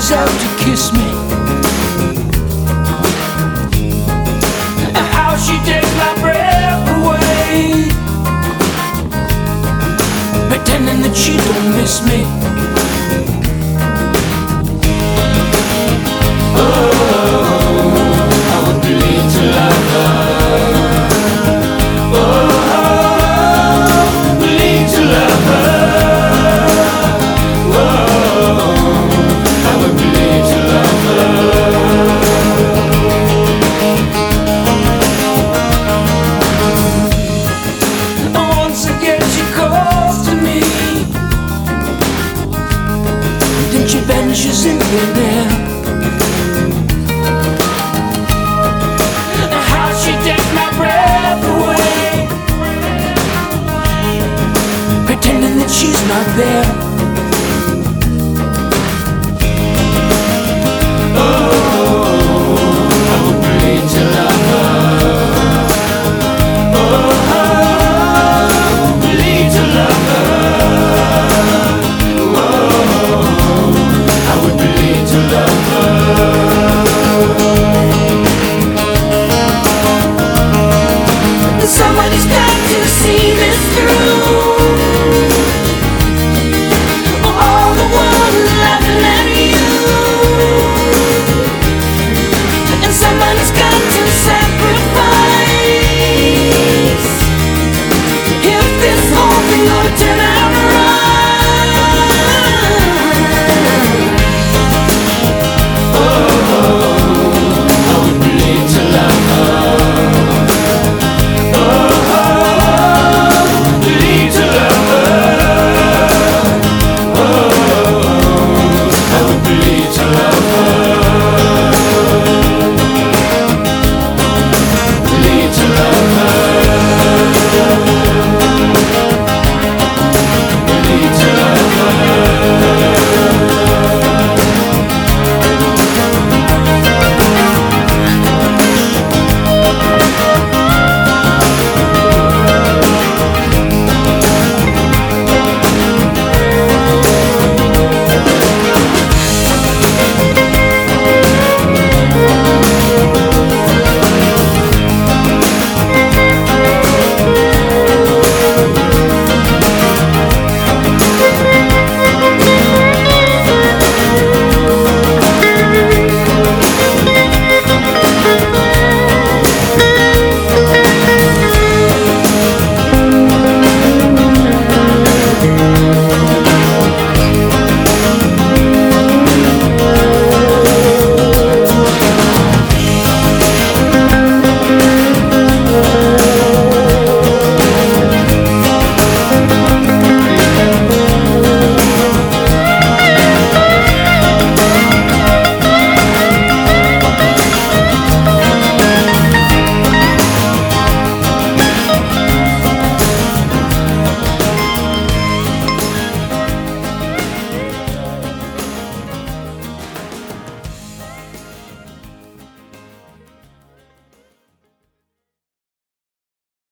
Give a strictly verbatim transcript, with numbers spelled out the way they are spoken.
reaches out to kiss me. How she takes my breath away, pretending that she don't miss me. She vanishes in thin air. How she takes my breath away, pretending that she's not there. Oh, I would bleed to love her. Oh, bleed to love her. To love.